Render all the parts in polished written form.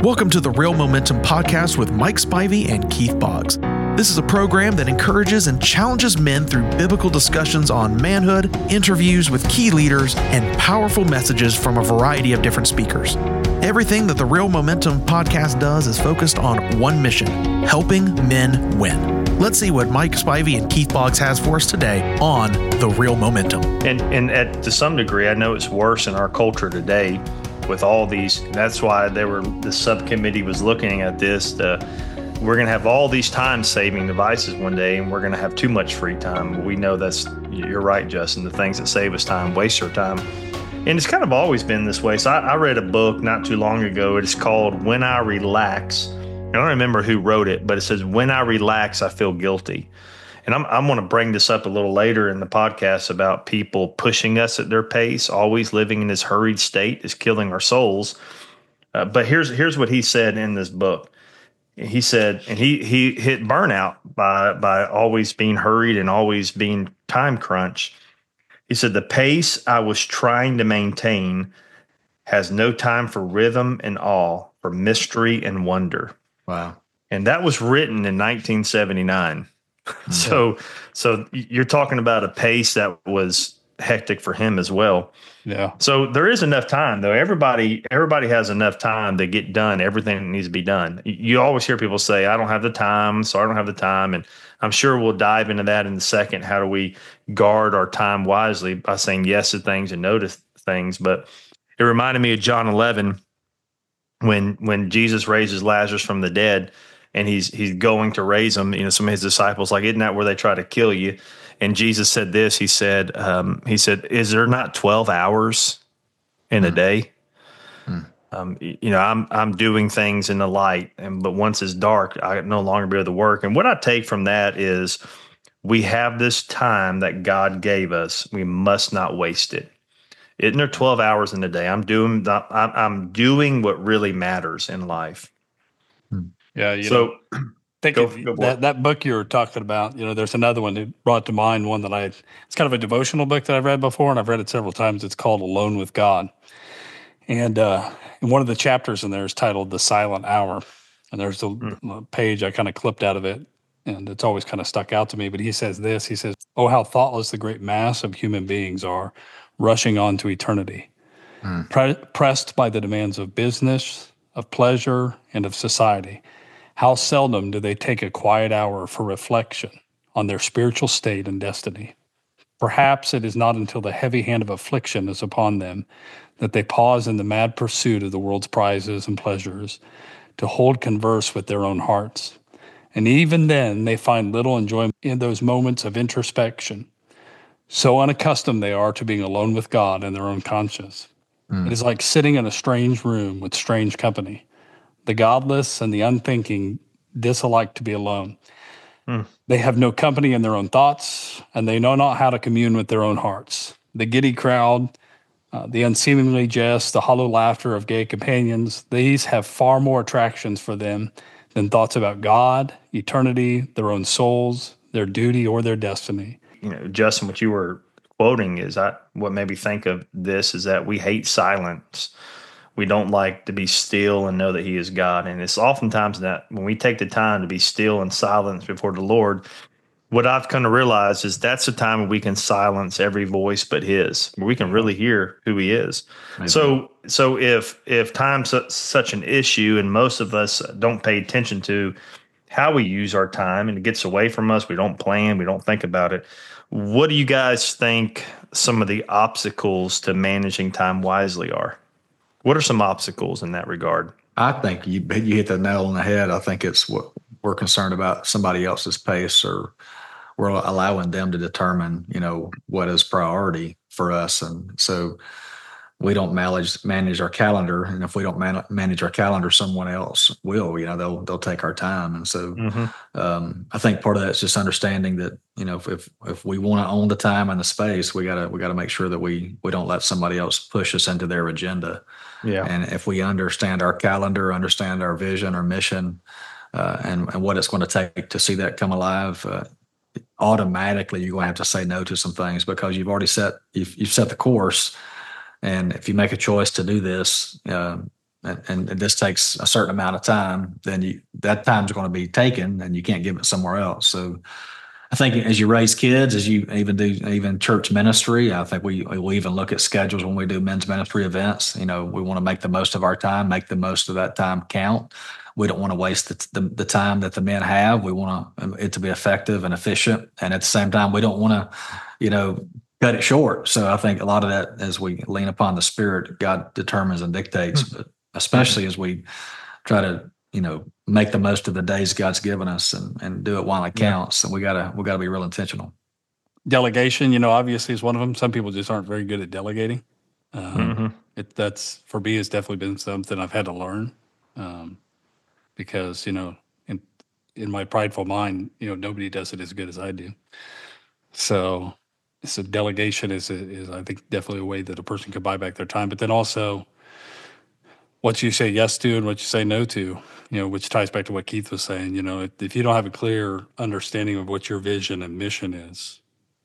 Welcome to the Real Momentum Podcast with Mike Spivey and Keith Boggs. This is a program that encourages and challenges men through biblical discussions on manhood, interviews with key leaders, and powerful messages from a variety of different speakers. Everything that the Real Momentum Podcast does is focused on one mission: helping men win. Let's see what Mike Spivey and Keith Boggs has for us today on the Real Momentum. And to some degree, I know it's worse in our culture today with all these. That's why the subcommittee was looking at this. We're going to have all these time-saving devices one day, and we're going to have too much free time. We know you're right, Justin. The things that save us time waste our time. And it's kind of always been this way. So I read a book not too long ago. It's called When I Relax. I don't remember who wrote it, but it says, when I relax, I feel guilty. And I'm going to bring this up a little later in the podcast about people pushing us at their pace, always living in this hurried state is killing our souls. But here's what he said in this book. He said, and he hit burnout by always being hurried and always being time crunched. He said, the pace I was trying to maintain has no time for rhythm and awe, for mystery and wonder. Wow. And that was written in 1979. So you're talking about a pace that was hectic for him as well. Yeah. So there is enough time, though. Everybody has enough time to get done everything that needs to be done. You always hear people say, I don't have the time, so I don't have the time. And I'm sure we'll dive into that in a second. How do we guard our time wisely by saying yes to things and no to things? But it reminded me of John 11 when Jesus raises Lazarus from the dead. And he's going to raise him. You know, some of his disciples like, isn't that where they try to kill you? And Jesus said this. He said, is there not 12 hours in a day? I'm doing things in the light, but once it's dark, I no longer be able to work. And what I take from that is we have this time that God gave us. We must not waste it. Isn't there 12 hours in a day? I'm doing what really matters in life. Yeah. Think of that book you were talking about. You know, there's another one that brought to mind one that it's kind of a devotional book that I've read before, and I've read it several times. It's called Alone with God. And one of the chapters in there is titled The Silent Hour. And there's a page I kind of clipped out of it, and it's always kind of stuck out to me. But he says this, he says, "Oh, how thoughtless the great mass of human beings are, rushing on to eternity, pressed by the demands of business, of pleasure, and of society. How seldom do they take a quiet hour for reflection on their spiritual state and destiny? Perhaps it is not until the heavy hand of affliction is upon them that they pause in the mad pursuit of the world's prizes and pleasures to hold converse with their own hearts. And even then, they find little enjoyment in those moments of introspection. So unaccustomed they are to being alone with God and their own conscience. It is like sitting in a strange room with strange company. The godless and the unthinking dislike to be alone. They have no company in their own thoughts, and they know not how to commune with their own hearts. The giddy crowd, the unseemly jest, the hollow laughter of gay companions, these have far more attractions for them than thoughts about God, eternity, their own souls, their duty, or their destiny." You know, Justin, what you were quoting what made me think of this is that we hate silence. We don't like to be still and know that He is God. And it's oftentimes that when we take the time to be still and silence before the Lord, what I've come to realize is that's the time when we can silence every voice but His, where we can really hear who He is. Maybe. So if time's such an issue and most of us don't pay attention to how we use our time and it gets away from us, we don't plan, we don't think about it. What do you guys think some of the obstacles to managing time wisely are? What are some obstacles in that regard? I think you hit the nail on the head. I think it's what we're concerned about somebody else's pace, or we're allowing them to determine, what is priority for us. And so we don't manage our calendar. And if we don't manage our calendar, someone else will, they'll take our time. And so I think part of that is just understanding that, if we want to own the time and the space, we gotta make sure that we don't let somebody else push us into their agenda. Yeah. And if we understand our calendar, understand our vision, our mission, and what it's going to take to see that come alive, automatically you're going to have to say no to some things because you've already set the course. And if you make a choice to do this, and this takes a certain amount of time, then that time's going to be taken and you can't give it somewhere else. So I think as you raise kids, as you even do even church ministry, I think we even look at schedules when we do men's ministry events. We want to make the most of our time, make the most of that time count. We don't want to waste the time that the men have. We want it to be effective and efficient. And at the same time, we don't want to, cut it short. So I think a lot of that, as we lean upon the Spirit, God determines and dictates, but especially as we try to, make the most of the days God's given us and do it while it counts. And we gotta be real intentional. Delegation, obviously is one of them. Some people just aren't very good at delegating. That's for me has definitely been something I've had to learn. Because, in my prideful mind, nobody does it as good as I do. So delegation is I think definitely a way that a person could buy back their time. But then also what you say yes to and what you say no to, which ties back to what Keith was saying, if you don't have a clear understanding of what your vision and mission is,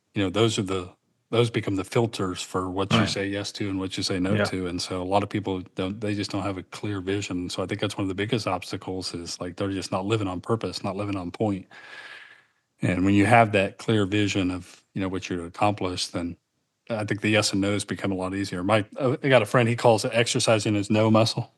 those become the filters for what you say yes to and what you say no to. And so a lot of people they just don't have a clear vision. So I think that's one of the biggest obstacles is like they're just not living on purpose, not living on point. And when you have that clear vision of, what you're to accomplish, then I think the yes and no's become a lot easier. I got a friend, he calls it exercising his no muscle.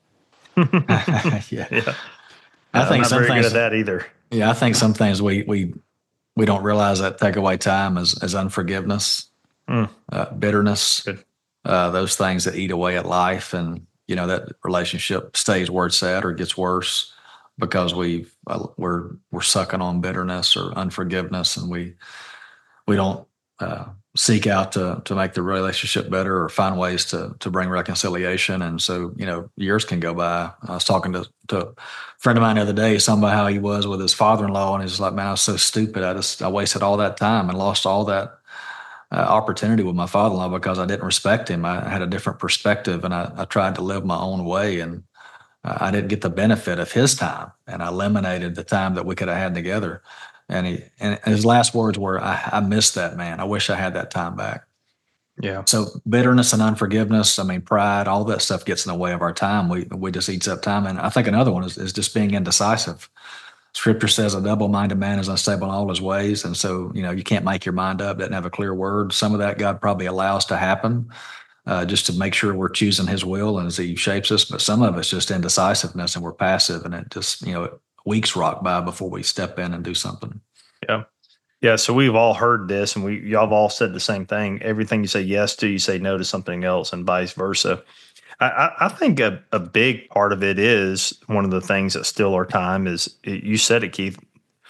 Yeah. I think I'm not very good at that either. Yeah, I think some things we don't realize that take away time as unforgiveness, bitterness, those things that eat away at life, and that relationship stays where it's at or gets worse because we're sucking on bitterness or unforgiveness, and we don't seek out to make the relationship better or find ways to bring reconciliation. And so, years can go by. I was talking to a friend of mine the other day, something about how he was with his father-in-law, and he's like, man, I was so stupid. I wasted all that time and lost all that opportunity with my father-in-law because I didn't respect him. I had a different perspective, and I tried to live my own way, and I didn't get the benefit of his time, and I eliminated the time that we could have had together. And his last words were, I miss that man. I wish I had that time back. Yeah. So bitterness and unforgiveness, pride, all that stuff gets in the way of our time. We just eats up time. And I think another one is just being indecisive. Scripture says a double-minded man is unstable in all his ways. And so, you can't make your mind up, doesn't have a clear word. Some of that God probably allows to happen just to make sure we're choosing his will and as he shapes us. But some of it's just indecisiveness and we're passive, and it just, weeks rock by before we step in and do something. Yeah. Yeah. So we've all heard this, and y'all have all said the same thing. Everything you say yes to, you say no to something else, and vice versa. I think a big part of it is one of the things that steal our time is, you said it, Keith.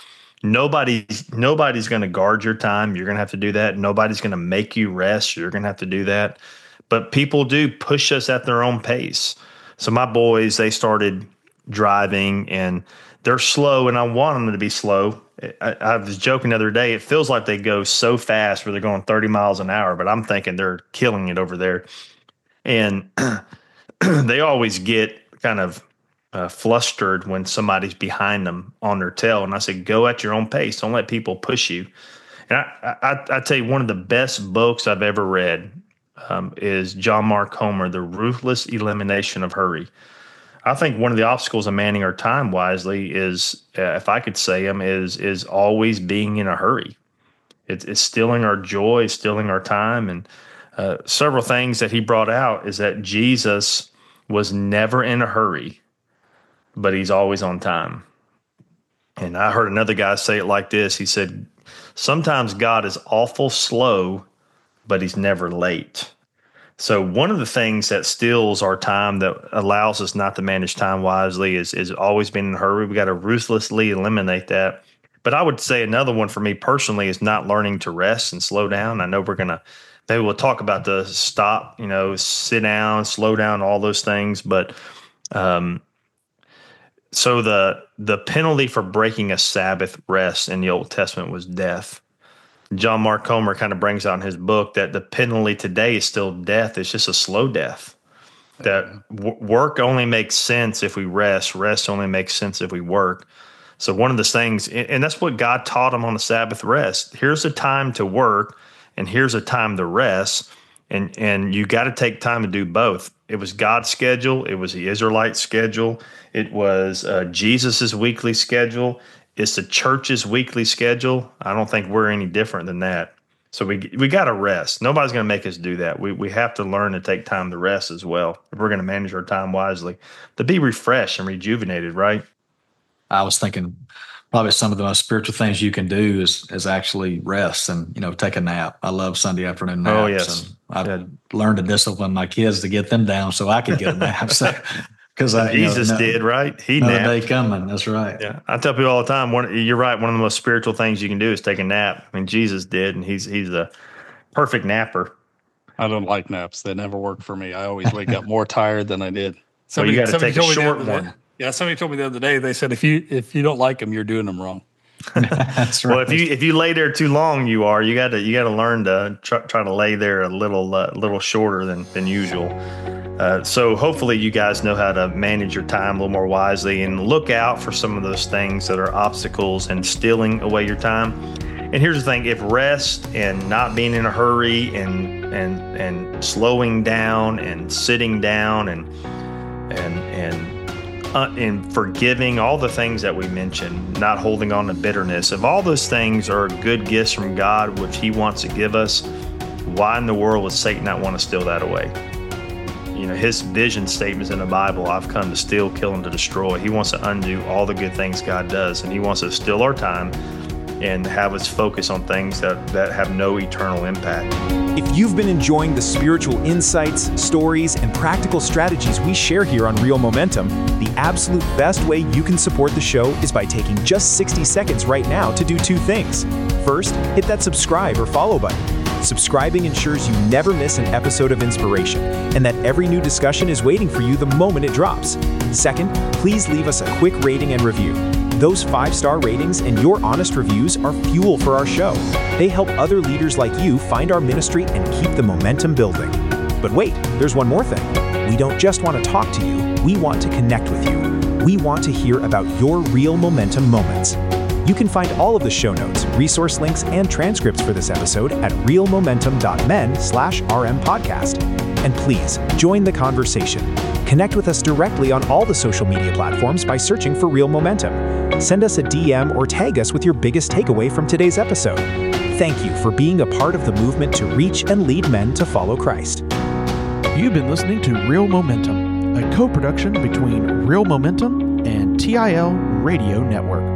Nobody's going to guard your time. You're going to have to do that. Nobody's going to make you rest. You're going to have to do that. But people do push us at their own pace. So my boys, they started driving, and they're slow, and I want them to be slow. I was joking the other day, it feels like they go so fast where they're going 30 miles an hour, but I'm thinking they're killing it over there. And they always get kind of flustered when somebody's behind them on their tail. And I say, go at your own pace. Don't let people push you. And I tell you, one of the best books I've ever read is John Mark Comer, The Ruthless Elimination of Hurry. I think one of the obstacles of manning our time wisely is, if I could say them, is always being in a hurry. It's stealing our joy, stealing our time. And several things that he brought out is that Jesus was never in a hurry, but he's always on time. And I heard another guy say it like this. He said, sometimes God is awful slow, but he's never late. So one of the things that steals our time, that allows us not to manage time wisely, is always being in a hurry. We got to ruthlessly eliminate that. But I would say another one for me personally is not learning to rest and slow down. I know maybe we'll talk about the stop, sit down, slow down, all those things. But so the penalty for breaking a Sabbath rest in the Old Testament was death. John Mark Comer kind of brings out in his book that the penalty today is still death. It's just a slow death. That work only makes sense if we rest. Rest only makes sense if we work. So one of the things, and that's what God taught him on the Sabbath rest. Here's a time to work, and here's a time to rest. And you got to take time to do both. It was God's schedule. It was the Israelite schedule. It was Jesus's weekly schedule. It's the church's weekly schedule. I don't think we're any different than that. So we got to rest. Nobody's going to make us do that. We have to learn to take time to rest as well if we're going to manage our time wisely, to be refreshed and rejuvenated, right? I was thinking probably some of the most spiritual things you can do is actually rest and, take a nap. I love Sunday afternoon naps. Oh, yes. And I've learned to discipline my kids to get them down so I could get a nap. So, because Jesus did, right? He napped. Day coming. That's right. Yeah, I tell people all the time. You're right. One of the most spiritual things you can do is take a nap. I mean, Jesus did, and he's a perfect napper. I don't like naps. They never work for me. I always wake up more tired than I did. So you got to take a short one. Yeah, somebody told me the other day. They said if you don't like them, you're doing them wrong. That's right. Well, if you lay there too long, you got to learn to try to lay there a little shorter than usual. So hopefully you guys know how to manage your time a little more wisely and look out for some of those things that are obstacles and stealing away your time. And here's the thing: if rest and not being in a hurry and slowing down and sitting down and forgiving, all the things that we mentioned, not holding on to bitterness, if all those things are good gifts from God, which He wants to give us, why in the world would Satan not want to steal that away? His vision statements in the Bible, I've come to steal, kill, and to destroy. He wants to undo all the good things God does, and He wants to steal our time and have us focus on things that have no eternal impact. If you've been enjoying the spiritual insights, stories, and practical strategies we share here on Real Momentum, the absolute best way you can support the show is by taking just 60 seconds right now to do two things. First, hit that subscribe or follow button. Subscribing ensures you never miss an episode of inspiration and that every new discussion is waiting for you the moment it drops. Second, please leave us a quick rating and review. Those 5-star ratings and your honest reviews are fuel for our show. They help other leaders like you find our ministry and keep the momentum building. But wait, there's one more thing. We don't just want to talk to you, we want to connect with you. We want to hear about your real momentum moments. You can find all of the show notes, resource links, and transcripts for this episode at realmomentum.men/rmpodcast. And please, join the conversation. Connect with us directly on all the social media platforms by searching for Real Momentum. Send us a DM or tag us with your biggest takeaway from today's episode. Thank you for being a part of the movement to reach and lead men to follow Christ. You've been listening to Real Momentum, a co-production between Real Momentum and TIL Radio Network.